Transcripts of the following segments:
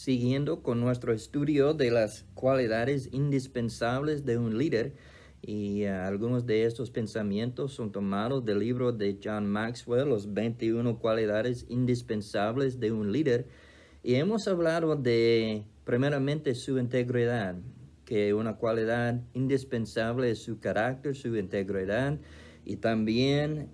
siguiendo con nuestro estudio de las cualidades indispensables de un líder y algunos de estos pensamientos son tomados del libro de John Maxwell, Los 21 cualidades indispensables de un líder. Y hemos hablado de, primeramente, su integridad, que una cualidad indispensable es su carácter, su integridad, y también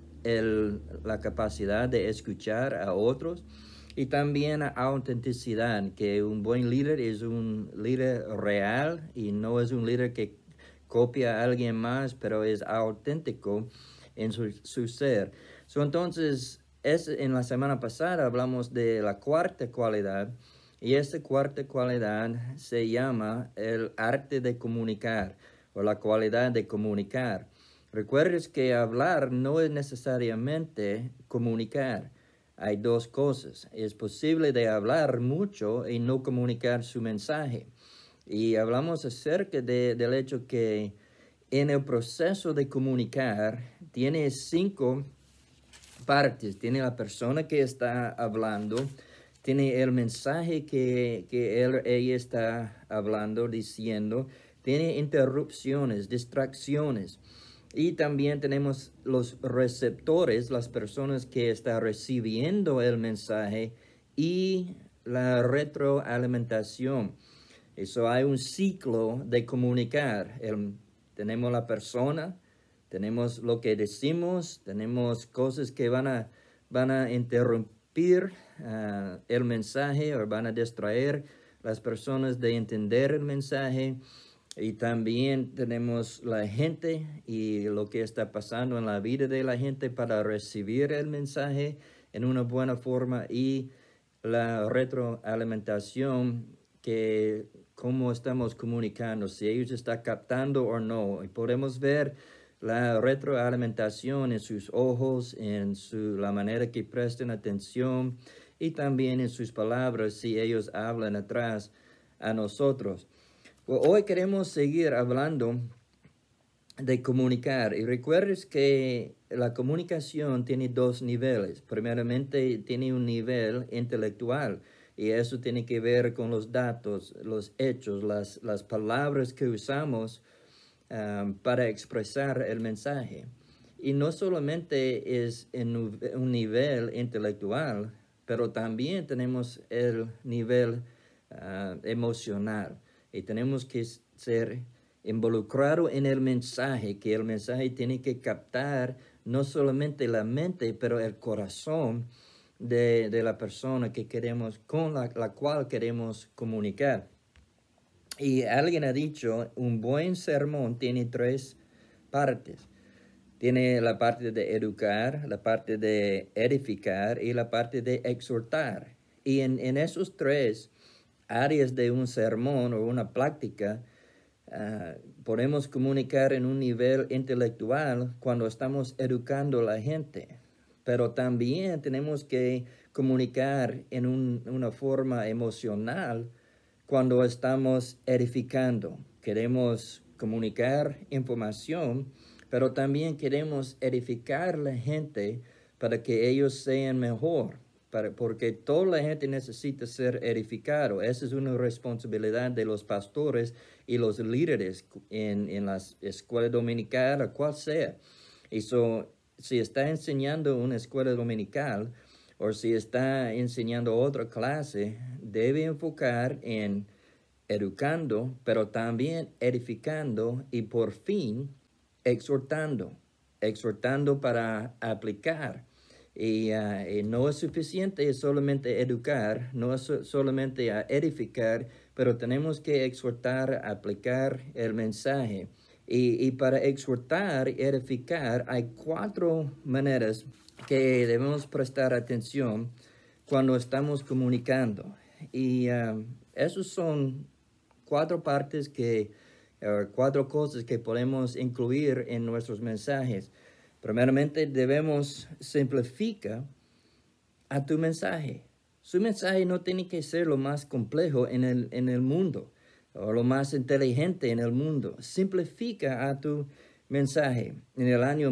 la capacidad de escuchar a otros, y también la autenticidad, que un buen líder es un líder real y no es un líder que copia a alguien más, pero es auténtico en su ser. Entonces, en la semana pasada hablamos de la cuarta cualidad, y esta cuarta cualidad se llama el arte de comunicar o la cualidad de comunicar. Recuerdes que hablar no es necesariamente comunicar. Hay dos cosas. Es posible de hablar mucho y no comunicar su mensaje. Y hablamos acerca del hecho que en el proceso de comunicar tiene 5 partes. Tiene la persona que está hablando, tiene el mensaje que ella está hablando, diciendo, tiene interrupciones, distracciones. Y también tenemos los receptores, las personas que están recibiendo el mensaje, y la retroalimentación. Eso hay un ciclo de comunicar. Tenemos la persona, tenemos lo que decimos, tenemos cosas que van a interrumpir el mensaje o van a distraer las personas de entender el mensaje. Y también tenemos la gente y lo que está pasando en la vida de la gente para recibir el mensaje en una buena forma, y la retroalimentación, que cómo estamos comunicando, si ellos están captando o no. Y podemos ver la retroalimentación en sus ojos, en la manera que prestan atención, y también en sus palabras si ellos hablan atrás a nosotros. Hoy queremos seguir hablando de comunicar, y recuerdes que la comunicación tiene 2 niveles. Primeramente tiene un nivel intelectual, y eso tiene que ver con los datos, los hechos, las palabras que usamos para expresar el mensaje. Y no solamente es en un nivel intelectual, pero también tenemos el nivel emocional. Y tenemos que ser involucrados en el mensaje, que el mensaje tiene que captar no solamente la mente, pero el corazón de la persona que queremos, con la cual queremos comunicar. Y alguien ha dicho, un buen sermón tiene 3 partes. Tiene la parte de educar, la parte de edificar y la parte de exhortar. Y en esos 3 áreas de un sermón o una plática, podemos comunicar en un nivel intelectual cuando estamos educando a la gente. Pero también tenemos que comunicar en una forma emocional cuando estamos edificando. Queremos comunicar información, pero también queremos edificar a la gente para que ellos sean mejor, porque toda la gente necesita ser edificado. Esa es una responsabilidad de los pastores y los líderes en la escuela dominical, o cual sea. Y si está enseñando una escuela dominical, o si está enseñando otra clase, debe enfocar en educando, pero también edificando, y por fin exhortando para aplicar. Y no es suficiente solamente educar, no es solamente edificar, pero tenemos que exhortar, aplicar el mensaje. Y para exhortar y edificar hay 4 maneras que debemos prestar atención cuando estamos comunicando. Y esos son 4 partes 4 cosas que podemos incluir en nuestros mensajes. Primeramente, debemos simplificar a tu mensaje. Su mensaje no tiene que ser lo más complejo en el mundo, o lo más inteligente en el mundo. Simplifica a tu mensaje. En el año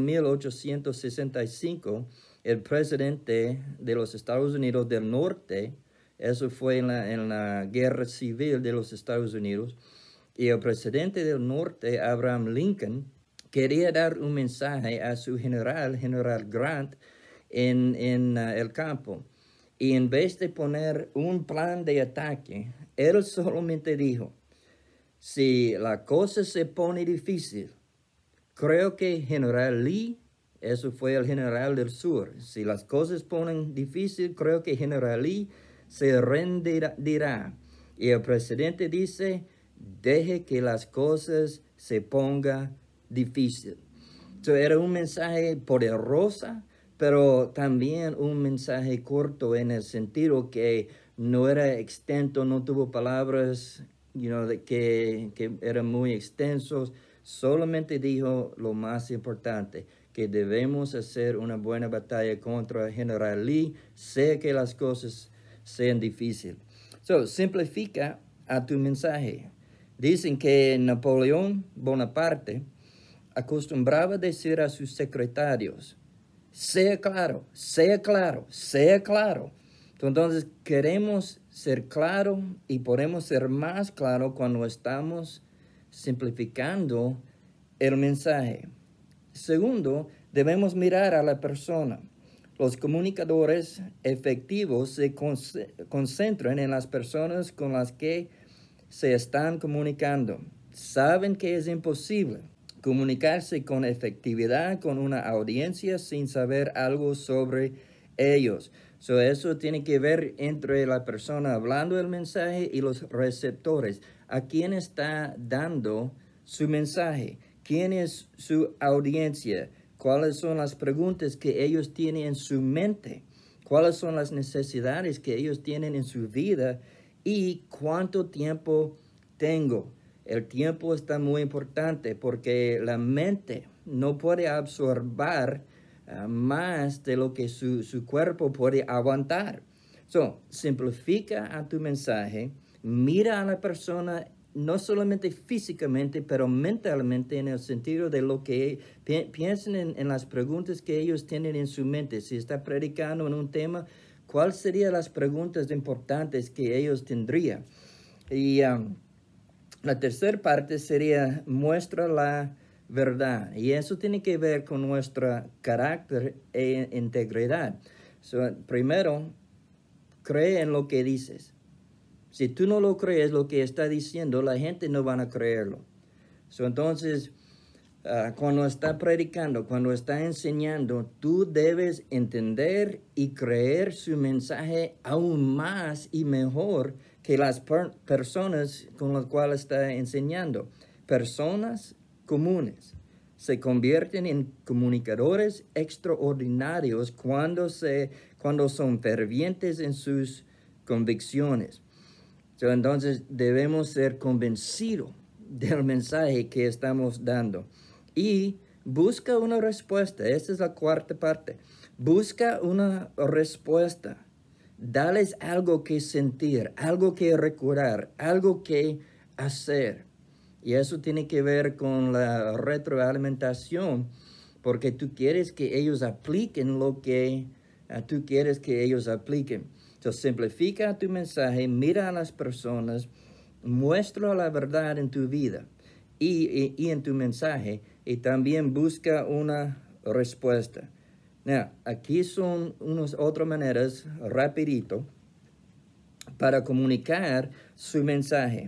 1865, el presidente de los Estados Unidos del Norte, Eso fue en la Guerra Civil de los Estados Unidos. Y el presidente del norte, Abraham Lincoln, quería dar un mensaje a su general Grant, en el campo. Y en vez de poner un plan de ataque, él solamente dijo, si la cosa se pone difícil, creo que General Lee, eso fue el general del sur, si las cosas ponen difícil, creo que General Lee se rendirá. Y el presidente dice, deje que las cosas se pongan difícil. Entonces, era un mensaje poderoso, pero también un mensaje corto en el sentido que no era extenso, no tuvo palabras que eran muy extensos. Solamente dijo lo más importante, que debemos hacer una buena batalla contra General Lee, sea que las cosas sean difíciles. So, simplifica a tu mensaje. Dicen que Napoleón Bonaparte acostumbraba decir a sus secretarios, sea claro, sea claro, sea claro. Entonces queremos ser claro y podemos ser más claro cuando estamos simplificando el mensaje. Segundo, debemos mirar a la persona. Los comunicadores efectivos se concentran en las personas con las que se están comunicando. Saben que es imposible comunicarse con efectividad con una audiencia sin saber algo sobre ellos. Eso tiene que ver entre la persona hablando el mensaje y los receptores. ¿A quién está dando su mensaje? ¿Quién es su audiencia? ¿Cuáles son las preguntas que ellos tienen en su mente? ¿Cuáles son las necesidades que ellos tienen en su vida? ¿Y cuánto tiempo tengo? El tiempo está muy importante porque la mente no puede absorber más de lo que su cuerpo puede aguantar. Simplifica a tu mensaje, mira a la persona no solamente físicamente, pero mentalmente en el sentido de lo que piensen en las preguntas que ellos tienen en su mente. Si está predicando en un tema, ¿cuáles serían las preguntas importantes que ellos tendrían? Y la tercera parte sería muestra la verdad. Y eso tiene que ver con nuestro carácter e integridad. Primero, cree en lo que dices. Si tú no lo crees, lo que está diciendo, la gente no van a creerlo. Entonces, cuando está predicando, cuando está enseñando, tú debes entender y creer su mensaje aún más y mejor que las personas con las cuales está enseñando. Personas comunes se convierten en comunicadores extraordinarios cuando son fervientes en sus convicciones. Entonces debemos ser convencidos del mensaje que estamos dando. Y busca una respuesta. Esta es la cuarta parte. Busca una respuesta. Dales algo que sentir, algo que recordar, algo que hacer. Y eso tiene que ver con la retroalimentación, porque tú quieres que ellos apliquen lo que tú quieres que ellos apliquen. Entonces, simplifica tu mensaje, mira a las personas, muestra la verdad en tu vida y en tu mensaje, y también busca una respuesta. Now, aquí son unas otras maneras, rapidito, para comunicar su mensaje.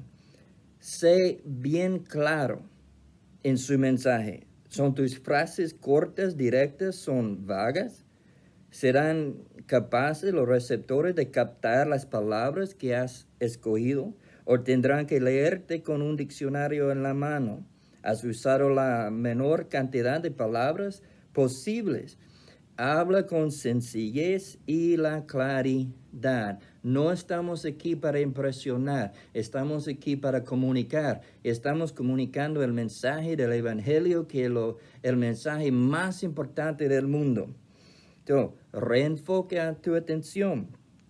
Sé bien claro en su mensaje. ¿Son tus frases cortas, directas, son vagas? ¿Serán capaces los receptores de captar las palabras que has escogido? ¿O tendrán que leerte con un diccionario en la mano? ¿Has usado la menor cantidad de palabras posibles? Habla con sencillez y la claridad. No estamos aquí para impresionar, estamos aquí para comunicar. Estamos comunicando el mensaje del Evangelio, que es el mensaje más importante del mundo. Entonces, reenfoca tu atención.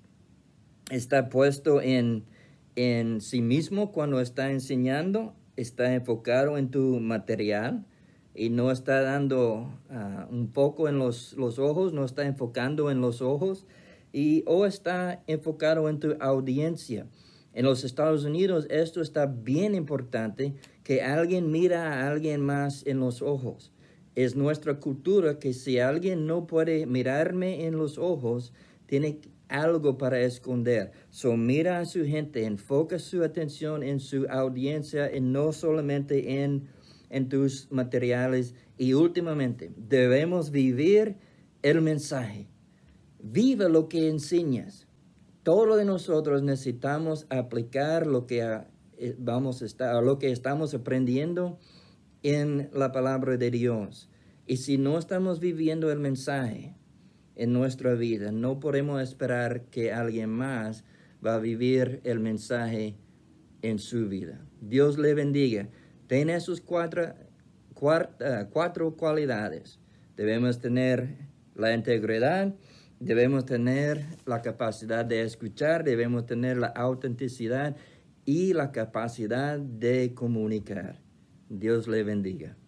Está puesto en sí mismo cuando está enseñando, está enfocado en tu material y no está dando un poco en los ojos, no está enfocando en los ojos. o está enfocado en tu audiencia. En los Estados Unidos esto está bien importante, que alguien mira a alguien más en los ojos. Es nuestra cultura que si alguien no puede mirarme en los ojos, tiene algo para esconder. So mira a su gente, enfoca su atención en su audiencia y no solamente en tus materiales. Y últimamente, debemos vivir el mensaje. Viva lo que enseñas. Todos de nosotros necesitamos aplicar lo que lo que estamos aprendiendo en la palabra de Dios. Y si no estamos viviendo el mensaje en nuestra vida, no podemos esperar que alguien más va a vivir el mensaje en su vida. Dios le bendiga. Ten esas cuatro cualidades. Debemos tener la integridad, debemos tener la capacidad de escuchar, debemos tener la autenticidad y la capacidad de comunicar. Dios le bendiga.